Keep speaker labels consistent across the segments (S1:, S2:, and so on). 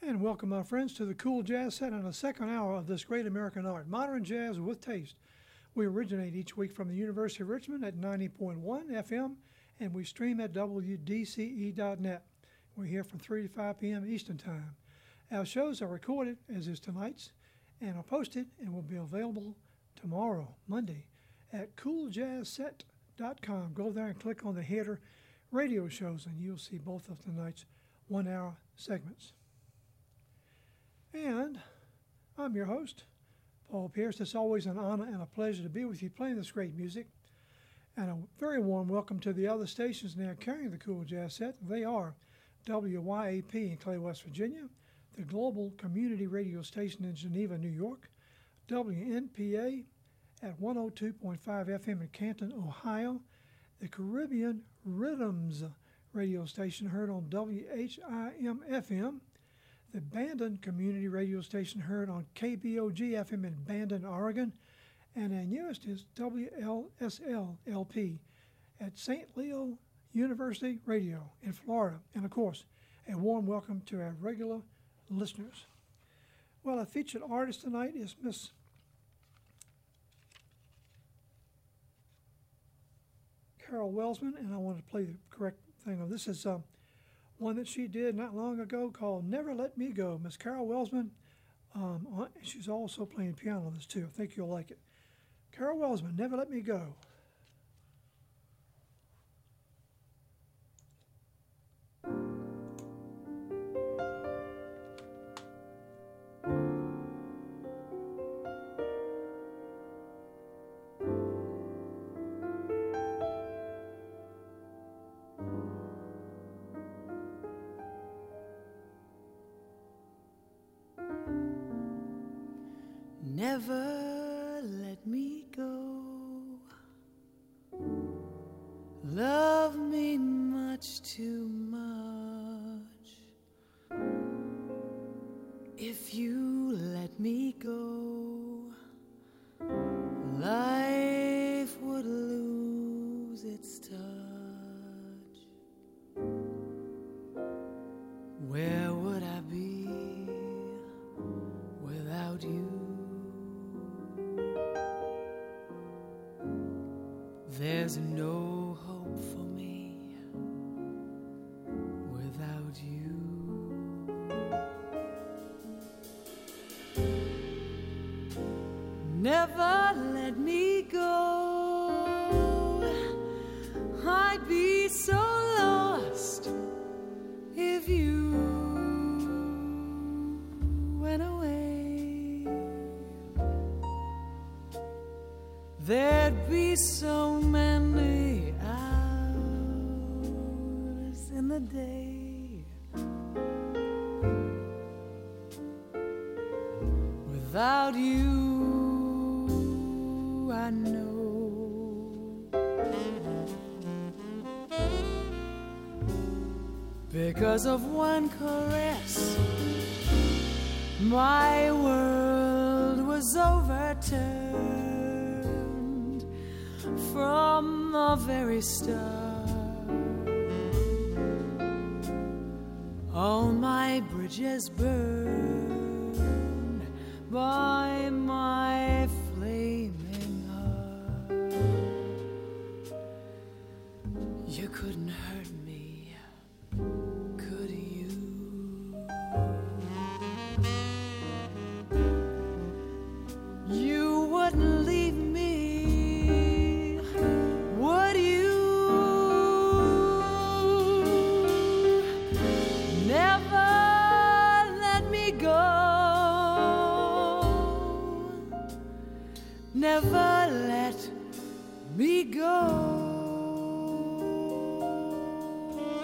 S1: And welcome, my friends, to the Cool Jazz Set and the second hour of this great American art, modern jazz with taste. We originate each week from the University of Richmond at 90.1 FM, and we stream at WDCE.net. We're here from 3 to 5 p.m. Eastern Time. Our shows are recorded, as is tonight's, and are posted and will be available tomorrow, Monday, at cooljazzset.com. Go there and click on the header radio shows, and you'll see both of tonight's 1-hour segments. And I'm your host, Paul Pierce. It's always an honor and a pleasure to be with you playing this great music. And a very warm welcome to the other stations now carrying the Cool Jazz Set. They are WYAP in Clay, West Virginia, the Global Community Radio Station in Geneva, New York, WNPA at 102.5 FM in Canton, Ohio, the Caribbean Rhythms radio station heard on WHIM FM, the Bandon Community Radio Station heard on KBOG FM in Bandon, Oregon, and our newest is WLSL-LP at St. Leo University Radio in Florida. And of course, a warm welcome to our regular listeners. Well, our featured artist tonight is Miss Carol Welsman, and I wanted to play the correct thing. This is one that she did not long ago called Never Let Me Go. Miss Carol Welsman, she's also playing piano on this too. I think you'll like it. Carol Welsman, Never Let Me Go.
S2: Never let me go. Love me much too much. If you let me go, life would lose its touch. Where would I be without you? There's no hope for me without you. Never let me go. I'd be so lost if you went away. There'd be so many hours in the day without you, I know. Because of one caress, my world was overturned from the very start. All my bridges burned by my flaming heart. You couldn't hurt me, could you? You wouldn't leave me, would you? Never let me go. Never let me go.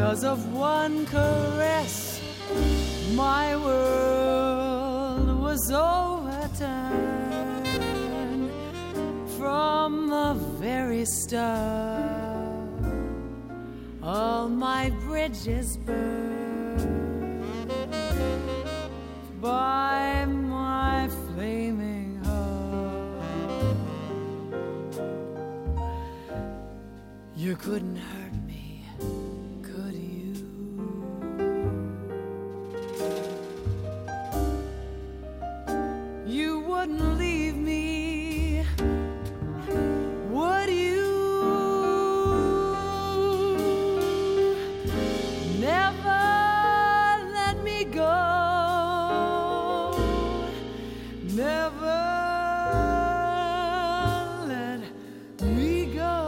S2: 'cause of one caress, my world was overturned from the very start. All my bridges burned by my flaming heart. You couldn't hurt me, could you? You wouldn't leave me, would you? Never let me go, never let me go.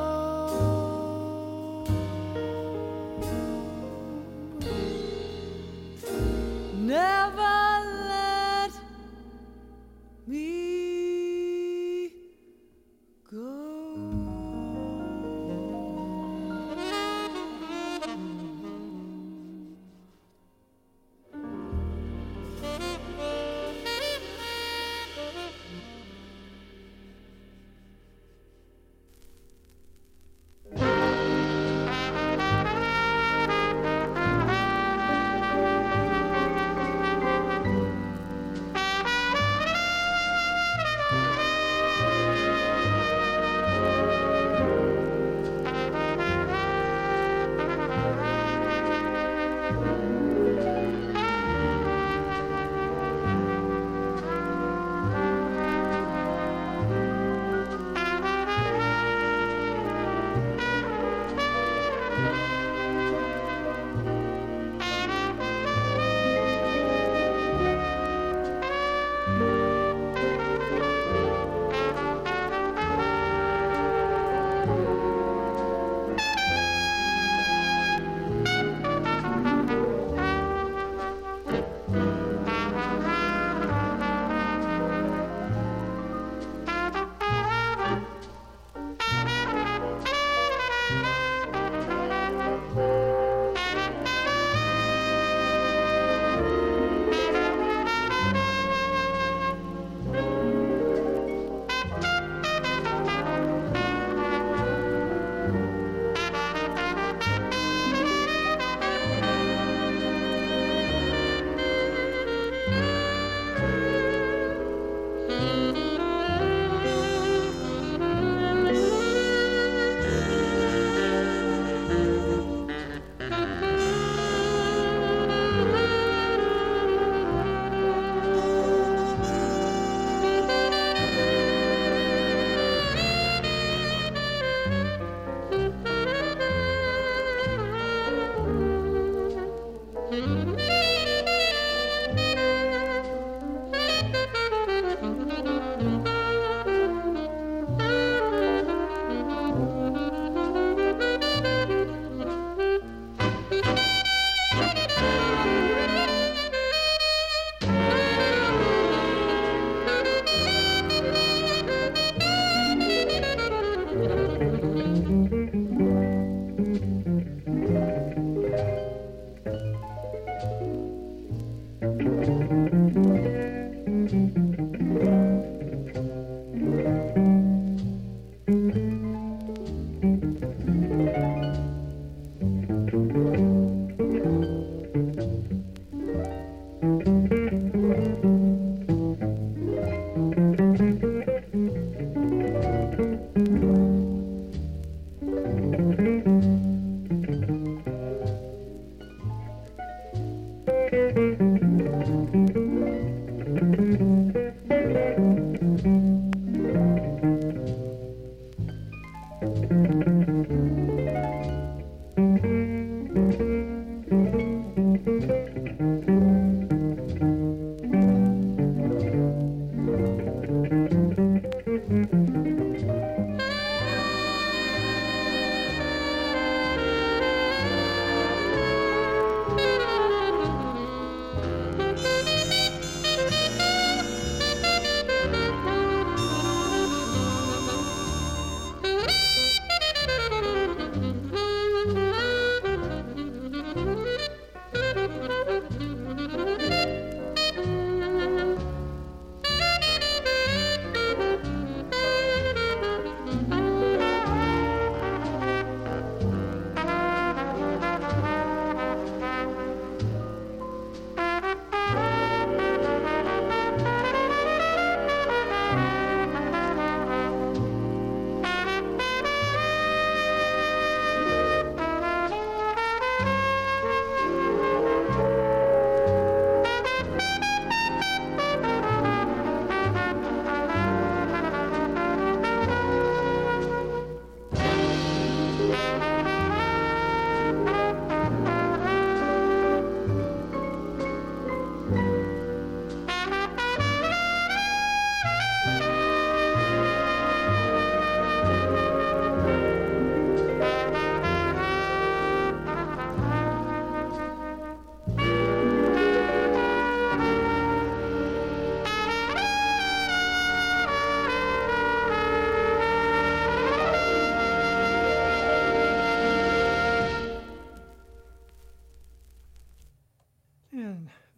S2: Never let me go.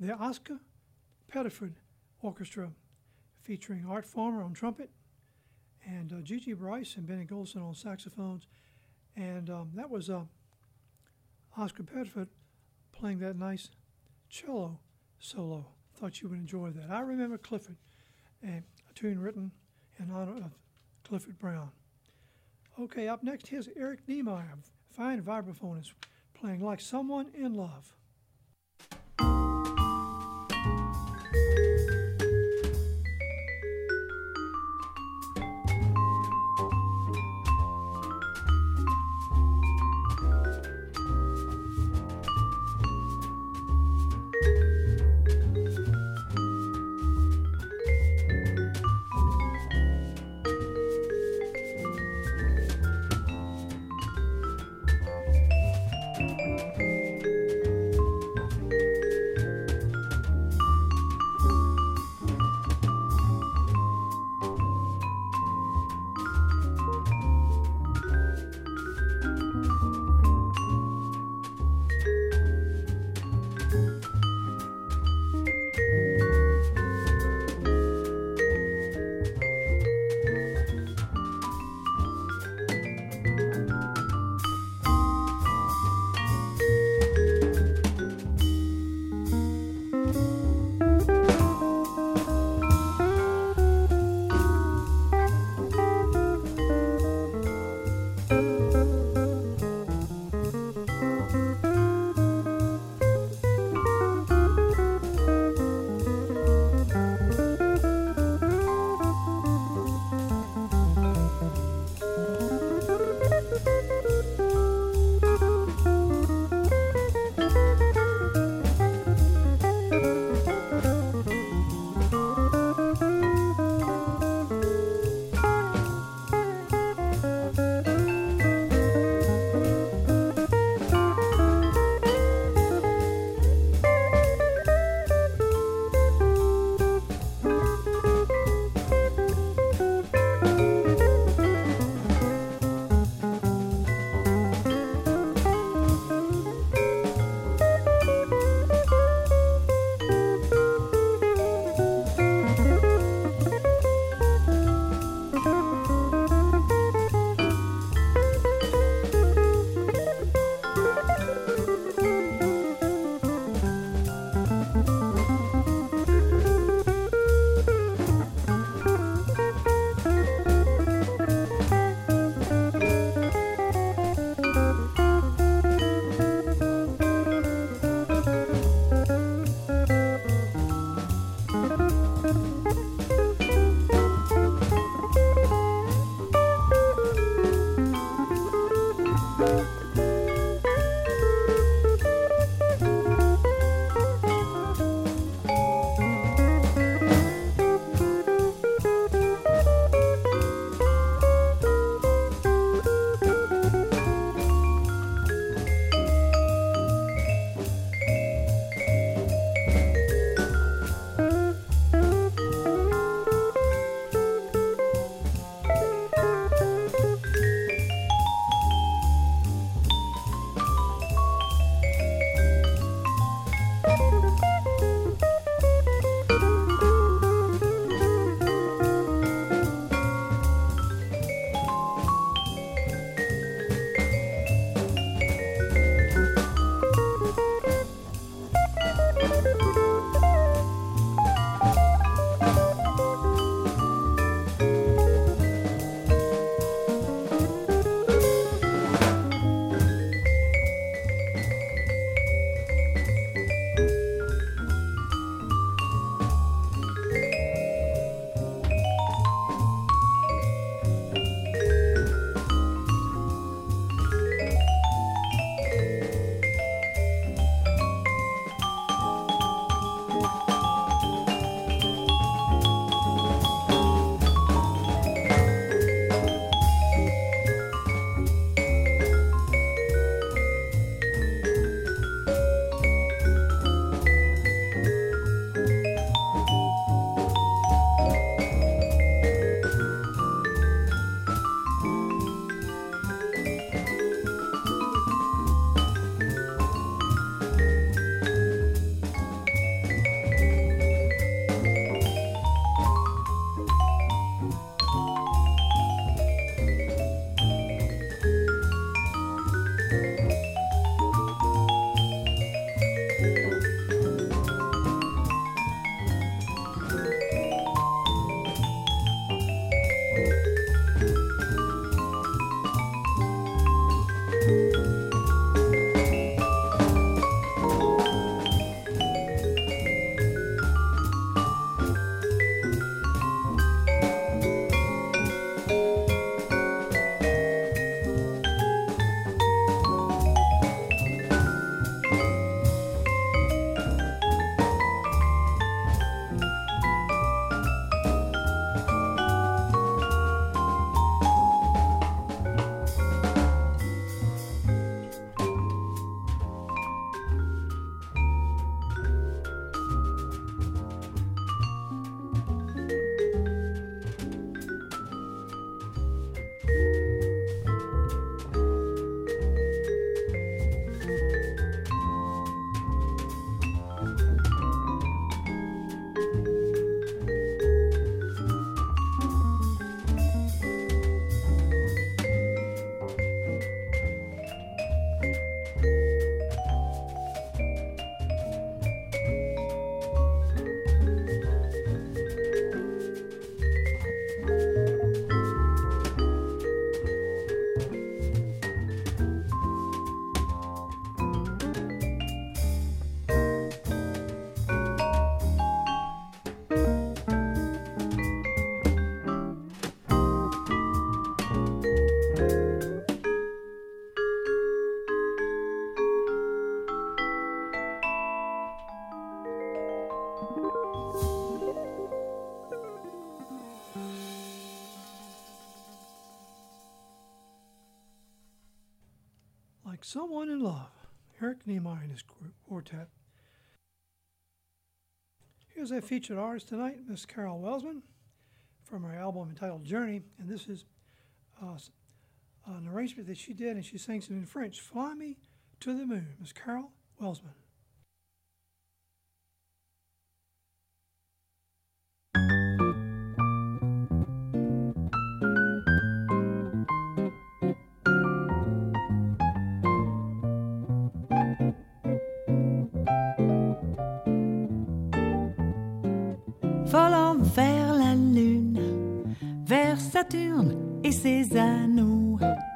S1: the Oscar Pettiford Orchestra, featuring Art Farmer on trumpet, and Gigi Bryce and Benny Golson on saxophones. And that was Oscar Pettiford playing that nice cello solo. Thought you would enjoy that. I Remember Clifford, a tune written in honor of Clifford Brown. Okay, up next, here's Eric Niemeyer, fine vibraphonist, playing Like Someone in Love. Like Someone in Love, Eric Niemeyer and his quartet. Here's a featured artist tonight, Miss Carol Welsman, from her album entitled Journey, and this is an arrangement that she did, and she sings it in French. Fly Me to the Moon, Miss Carol Welsman.
S2: Volant vers la lune, vers Saturne et ses anneaux.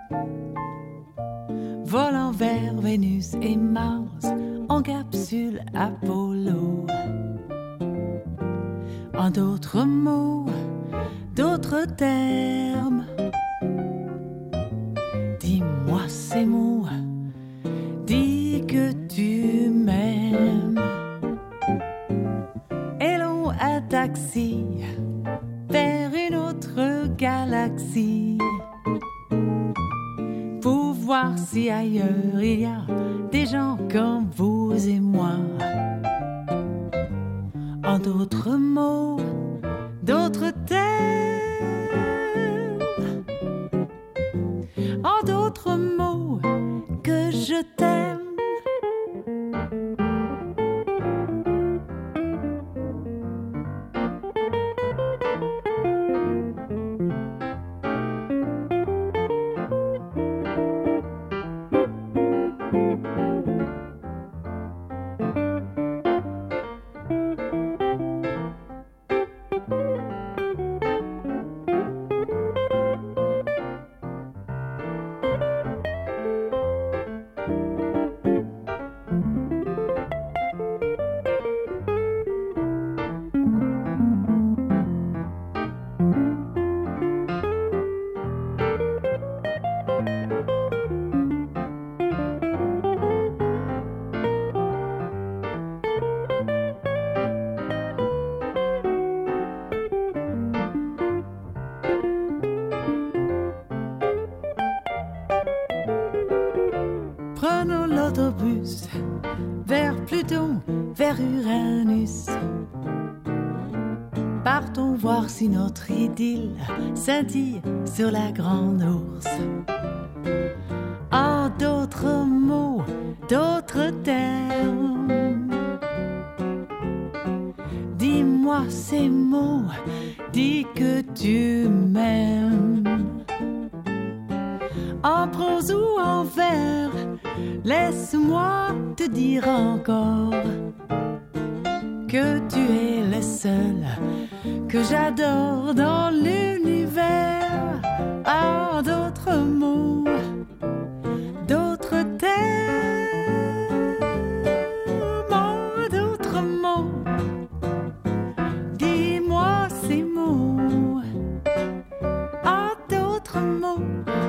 S2: Volant vers Vénus et Mars, en capsule Apollo. En d'autres mots, d'autres termes, dis-moi ces mots, dis que tu m'aimes. Hello, un taxi vers une autre galaxie, pour voir si ailleurs il y a des gens comme vous et moi. En d'autres mots, d'autres termes, en d'autres mots, que je t'aime. Prenons l'autobus vers Pluton, vers Uranus. Partons voir si notre idylle scintille sur la grande ours. En d'autres mots, d'autres termes, dis-moi ces mots, dis que tu m'aimes. En prose ou en vers, laisse-moi te dire encore que tu es le seul que j'adore dans l'univers. En d'autres mots, d'autres termes, en d'autres mots, dis-moi ces mots. En d'autres mots,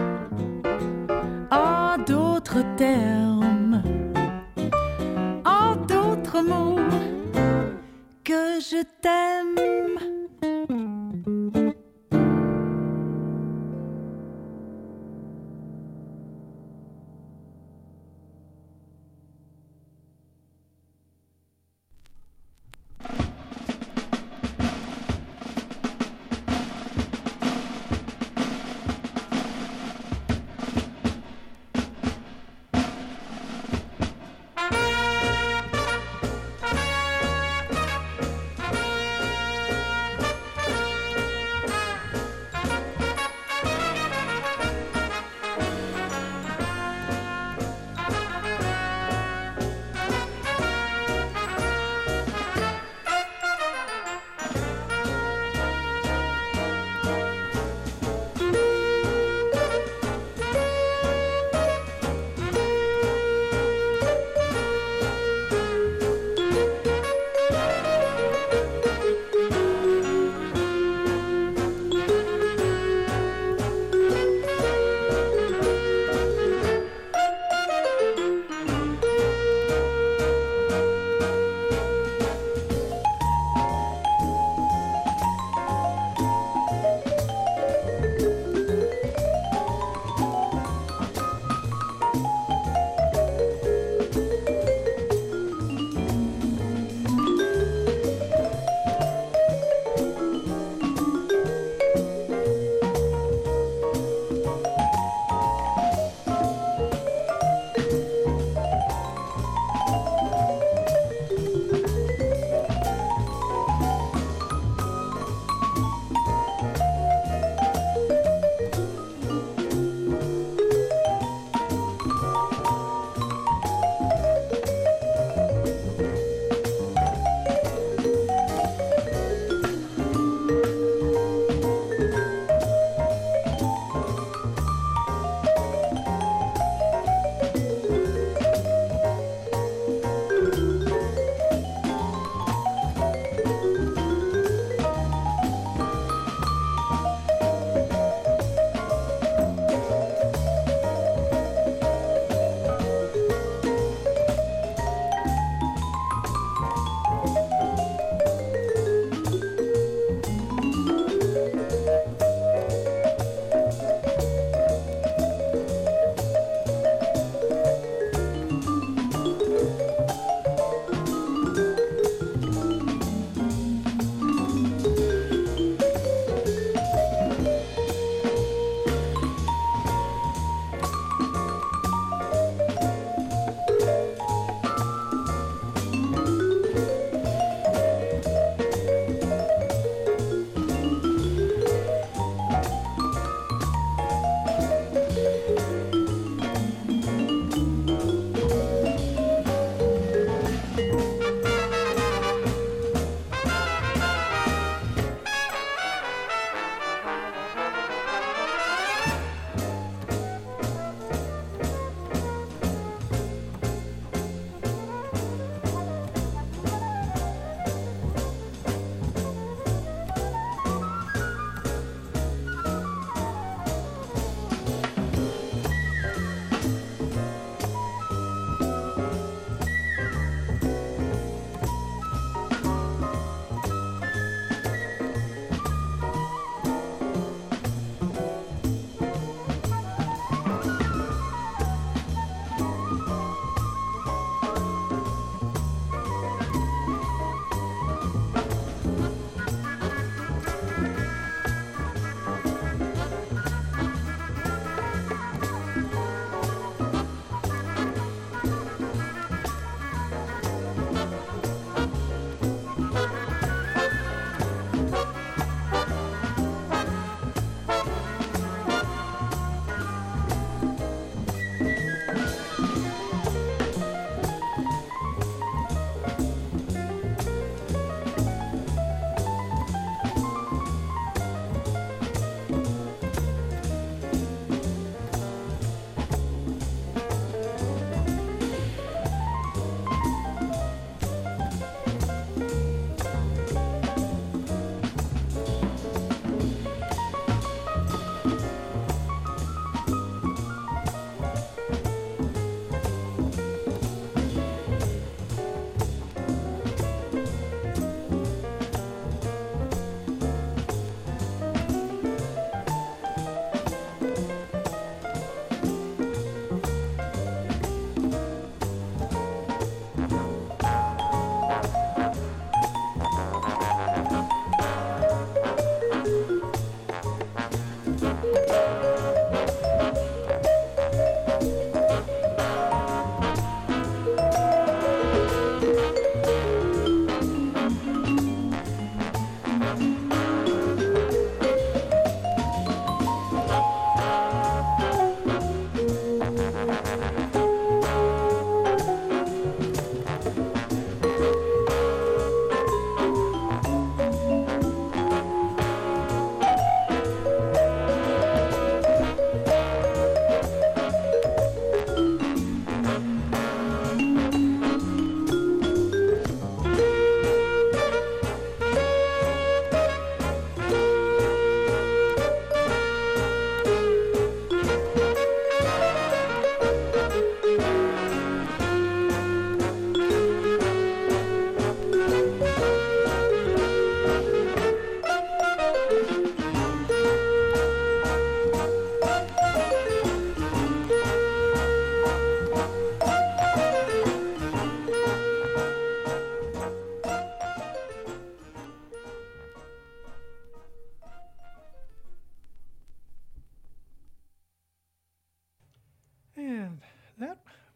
S2: en d'autres termes, en d'autres mots, que je t'aime.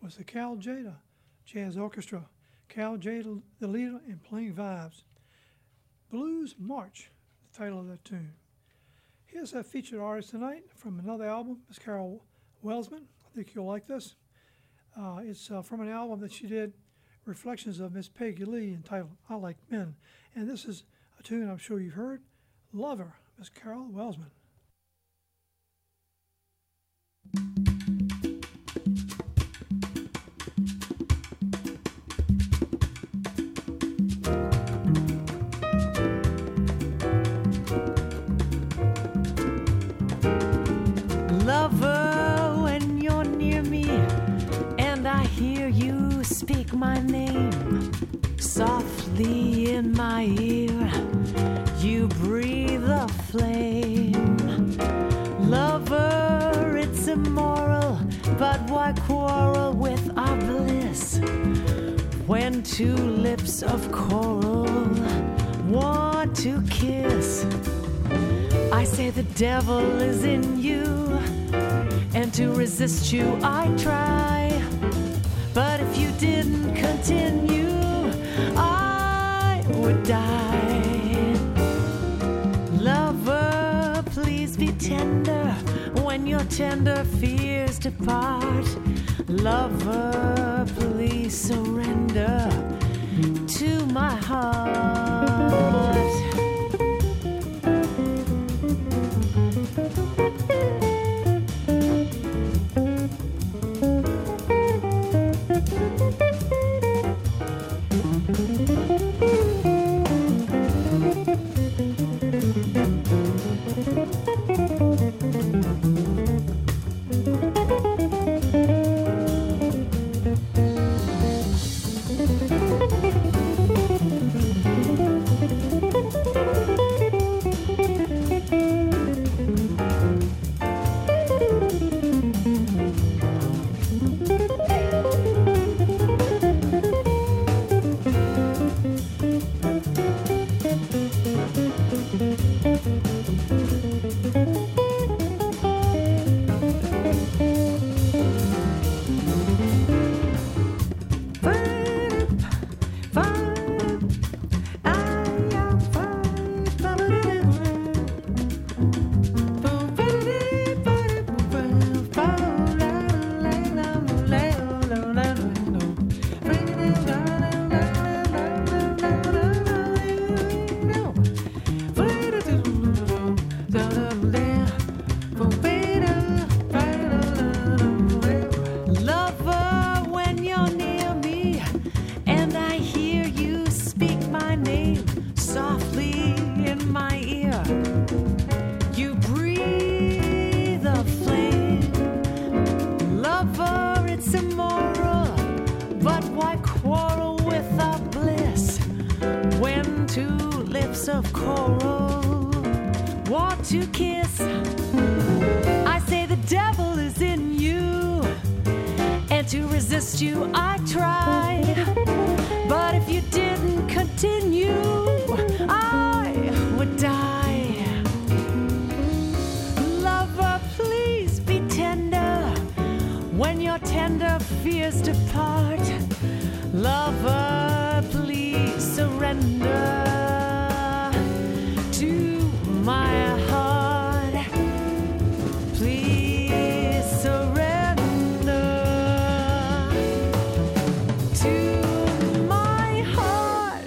S1: was the Cal Jada Jazz Orchestra. Cal Jada, the leader, and playing vibes. Blues March, the title of that tune. Here's a featured artist tonight from another album, Miss Carol Welsman. I think you'll like this. It's from an album that she did, Reflections of Miss Peggy Lee, entitled I Like Men. And this is a tune I'm sure you've heard, Lover, Miss Carol Welsman.
S2: Lover, when you're near me and I hear you speak my name softly in my ear, you breathe a flame. Lover, it's immoral, but why quarrel with our bliss when two lips of coral want to kiss? I say the devil is in you, and to resist you I try. But if you didn't continue, I would die. Lover, please be tender when your tender fears depart. Lover, please surrender to my heart. Of coral want to kiss. I say the devil is in you, and to resist you I tried. But if you didn't continue, I would die. Lover, please be tender when your tender fears depart. Lover, please surrender my heart. Please surrender to my heart.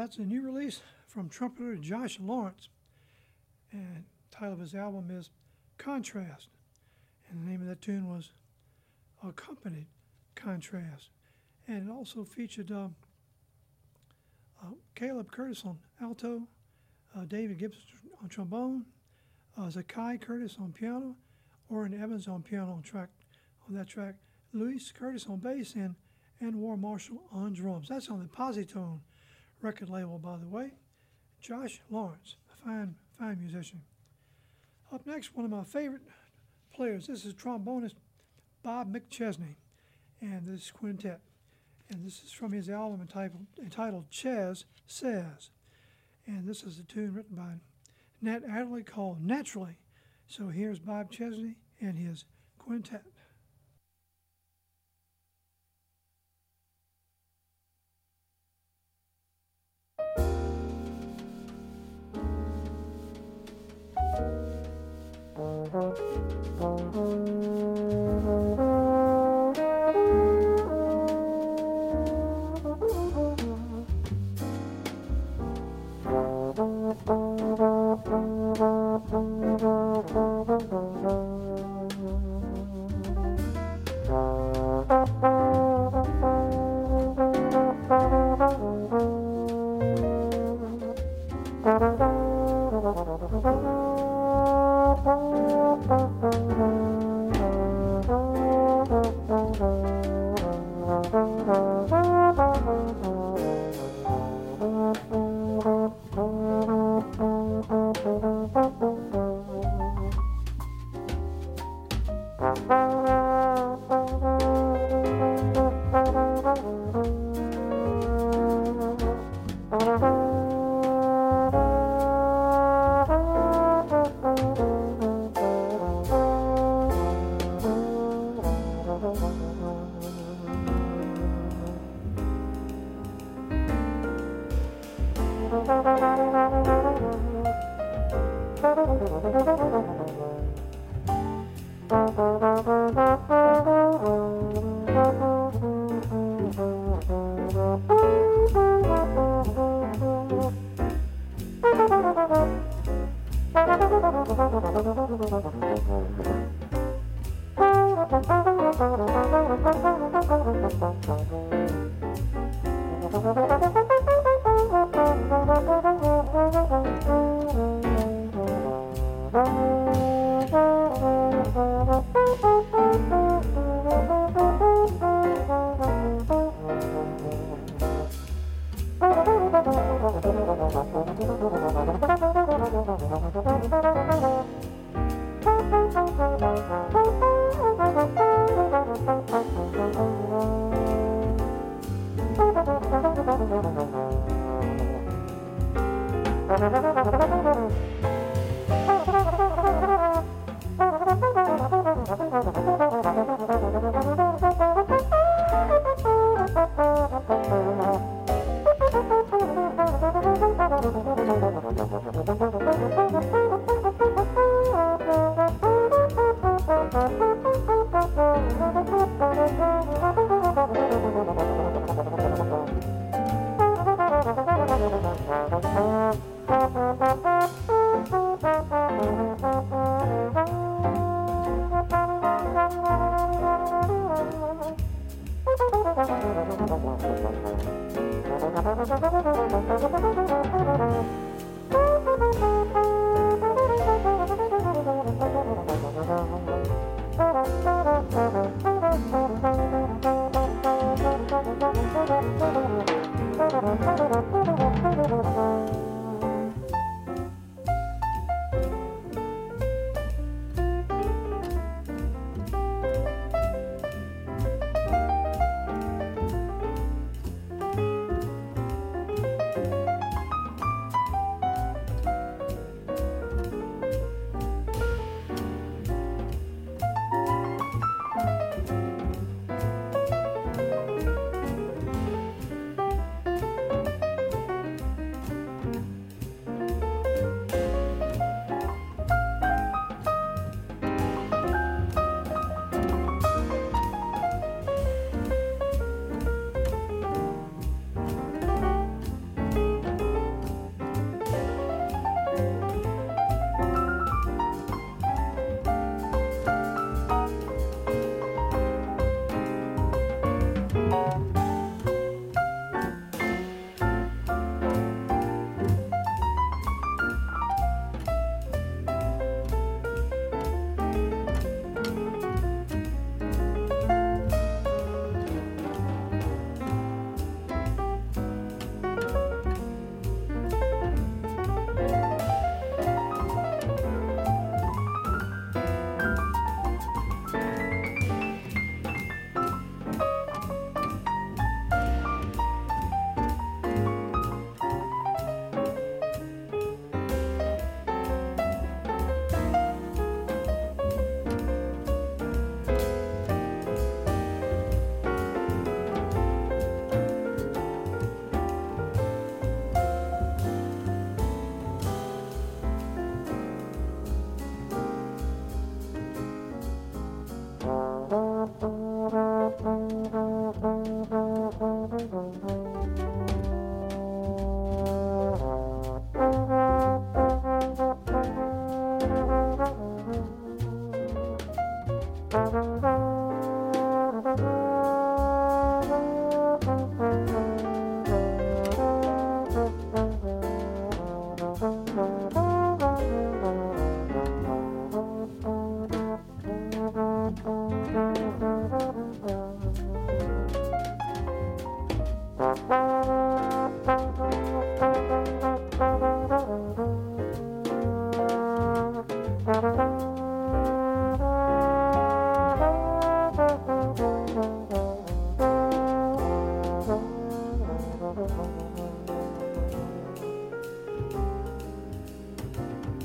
S1: that's a new release from trumpeter Josh Lawrence. And the title of his album is Contrast. And the name of that tune was Accompanied Contrast. And it also featured Caleb Curtis on alto, David Gibson on trombone, Zakai Curtis on piano, Orrin Evans on piano on that track, Luis Curtis on bass, and War Marshall on drums. That's on the Positone record label, by the way. Josh Lawrence, a fine musician. Up next, one of my favorite players. This is trombonist Bob McChesney, and this quintet. And this is from his album entitled Chaz Says. And this is a tune written by Nat Adderley called Naturally. So here's Bob Chesney and his quintet.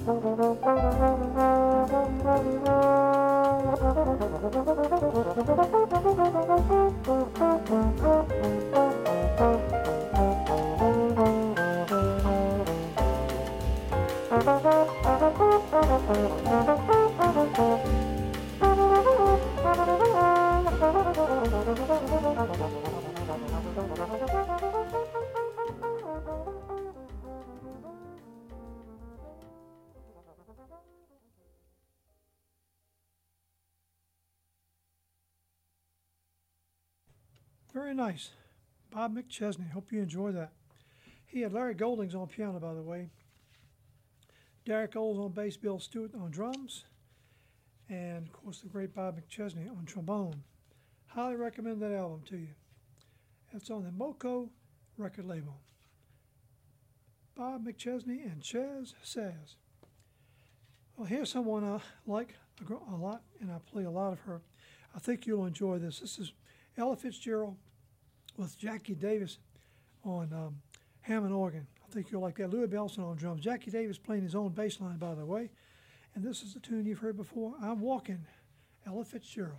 S1: Very nice. Bob McChesney. Hope you enjoy that. He had Larry Goldings on piano, by the way. Derek Oles on bass, Bill Stewart on drums, and of course the great Bob McChesney on trombone. Highly recommend that album to you. It's on the Moco record label. Bob McChesney and Chaz Saz. Well, here's someone I like a lot, and I play a lot of her. I think you'll enjoy this. This is Ella Fitzgerald with Jackie Davis on Hammond organ. I think you'll like that. Louis Bellson on drums. Jackie Davis playing his own bass line, by the way. And this is a tune you've heard before. I'm Walking, Ella Fitzgerald.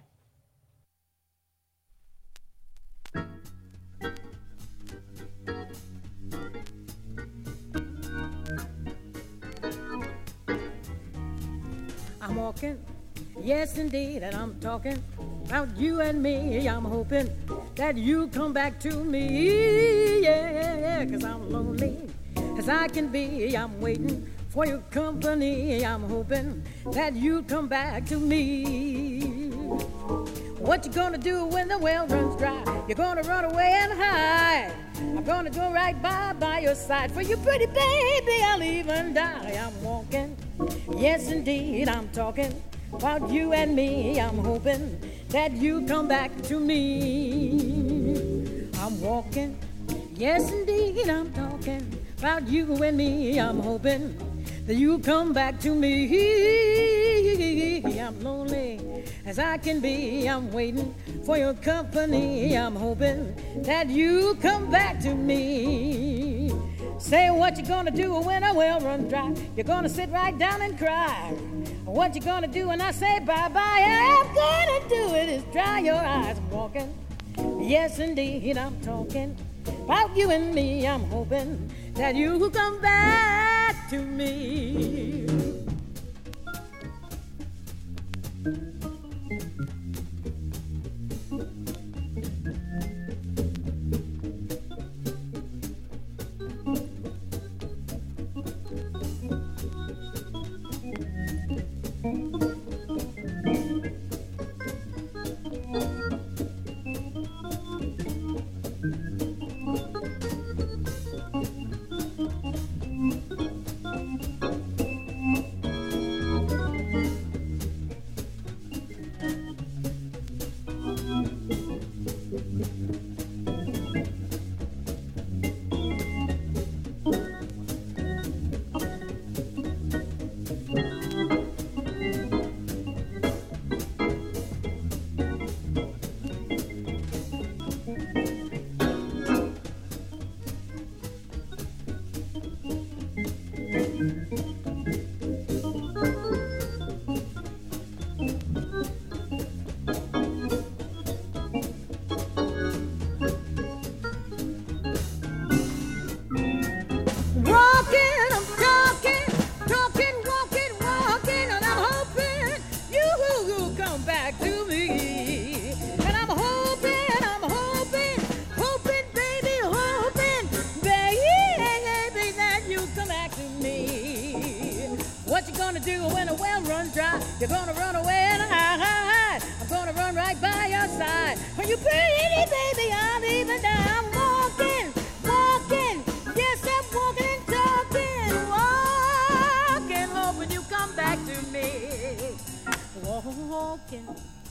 S3: I'm walking, yes indeed, and I'm talking about you and me. I'm hoping that you come back to me, yeah, 'cause I'm lonely as I can be. I'm waiting for your company. I'm hoping that you come back to me. What you gonna do when the well runs dry? You're gonna run away and hide. I'm gonna go right by your side. For you pretty baby, I'll even die. I'm walking, yes indeed, I'm talking about you and me. I'm hoping that you come back to me. I'm walking, yes indeed, I'm talking about you and me. I'm hoping that you come back to me. I'm lonely as I can be. I'm waiting for your company. I'm hoping that you come back to me. Say what you gonna do when a well runs dry. You're gonna sit right down and cry. What you gonna do when I say bye-bye? I'm gonna do it is dry your eyes. I'm walking, yes indeed, I'm talking about you and me. I'm hoping that you come back to me. You're gonna run away and hide. I'm gonna run right by your side. When you pretty baby, I'll even die. I'm walking, walking. Yes, I'm walking and talking. Walking, hoping you come back to me. Walking,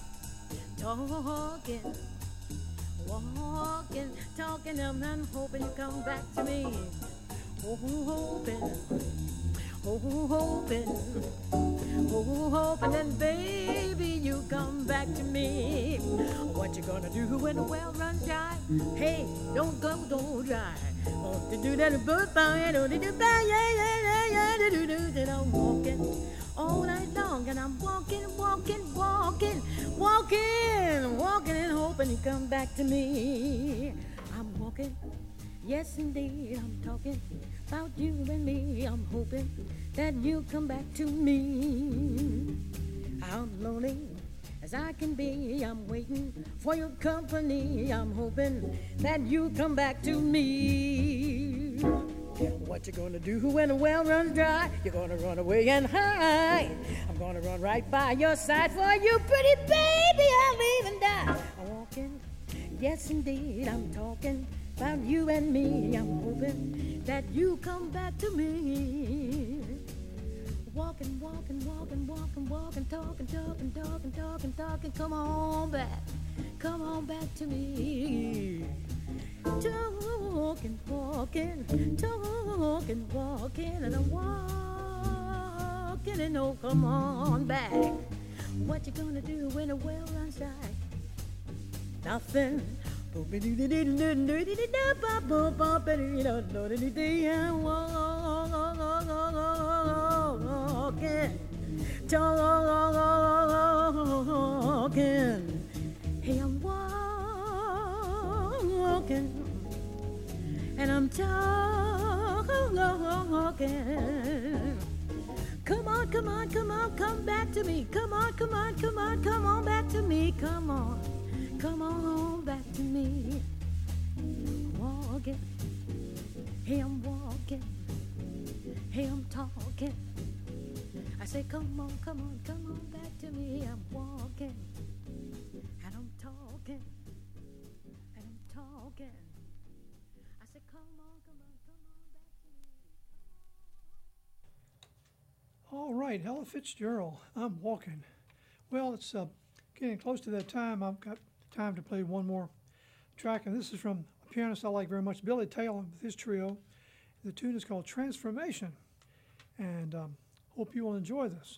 S3: talking. Walking, talking, and hoping you come back to me. Hoping, hoping, hoping, and baby, you come back to me. What you gonna do when the well runs dry? Hey, don't go, don't dry. Want to do that, but I'm walking. I'm walking, walking, walking, walking, walking and hoping you come back to me. I'm walking, yes indeed, I'm talking about you and me. I'm hoping that you'll come back to me. I'm lonely as I can be. I'm waiting for your company. I'm hoping that you'll come back to me. What you gonna do when the well runs dry? You're gonna run away and hide. I'm gonna run right by your side for you, pretty baby. I'll even die. I'm walking, yes indeed, I'm talking about you and me. I'm hoping that you come back to me. Walking, walking, walking, walking, walking, talking, talking, talking, talking, talking. Come on back to me. Talking, walking, talking, walking, and I'm walking, and oh, come on back. What you gonna do when the well runs dry? Nothing. Walking, talking, hey, I'm walking, and I'm talking. Come on, come on, come on, come back to me. Come on, come on, come on, come on back to me. Come on back to me. Walking, hey, I'm walking, hey, I'm talking. I say, come on, come on, come on back to me. I'm walking, and I'm talking, and I'm talking. I say, come on, come on, come on back to me.
S1: All right, Ella Fitzgerald, I'm walking. Well, it's getting close to that time. I've got time to play one more track, and this is from a pianist I like very much, Billy Taylor, with his trio. The tune is called Transformation, and hope you will enjoy this.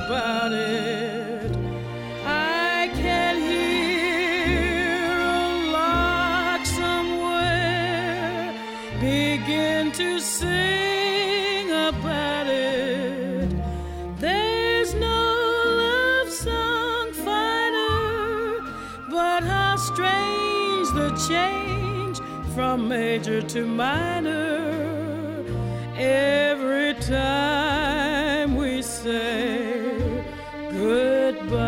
S3: about it. I can hear a lark somewhere begin to sing about it. There's no love song finer, but how strange the change from major to minor every time we say goodbye.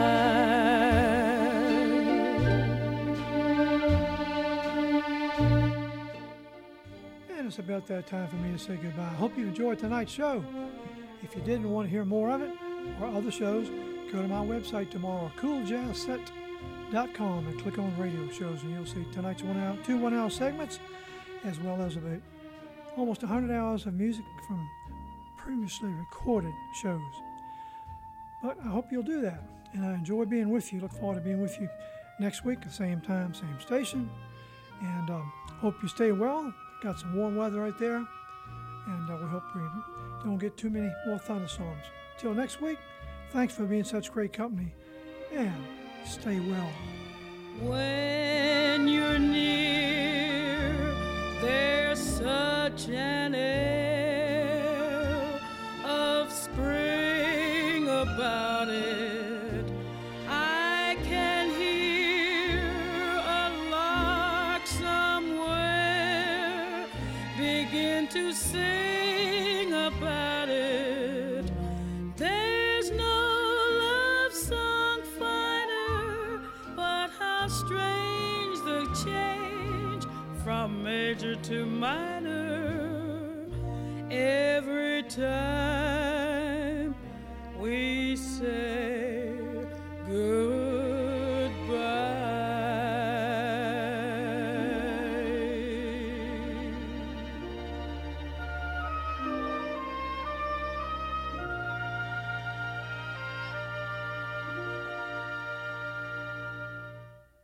S1: And it's about that time for me to say goodbye. I hope you enjoyed tonight's show. If you didn't want to hear more of it or other shows, go to my website tomorrow, cooljazzset.com, and click on radio shows, and you'll see tonight's 2 1-hour segments, as well as about almost 100 hours of music from previously recorded shows. But I hope you'll do that, and I enjoy being with you. Look forward to being with you next week, the same time, same station, and hope you stay well. Got some warm weather right there, and we hope we don't get too many more thunderstorms. Till next week, thanks for being such great company, and stay well.
S3: When you're near, there's such an air of spring about it. I can hear a lark somewhere begin to sing about it. There's no love song finer, but how strange the change from major to minor every time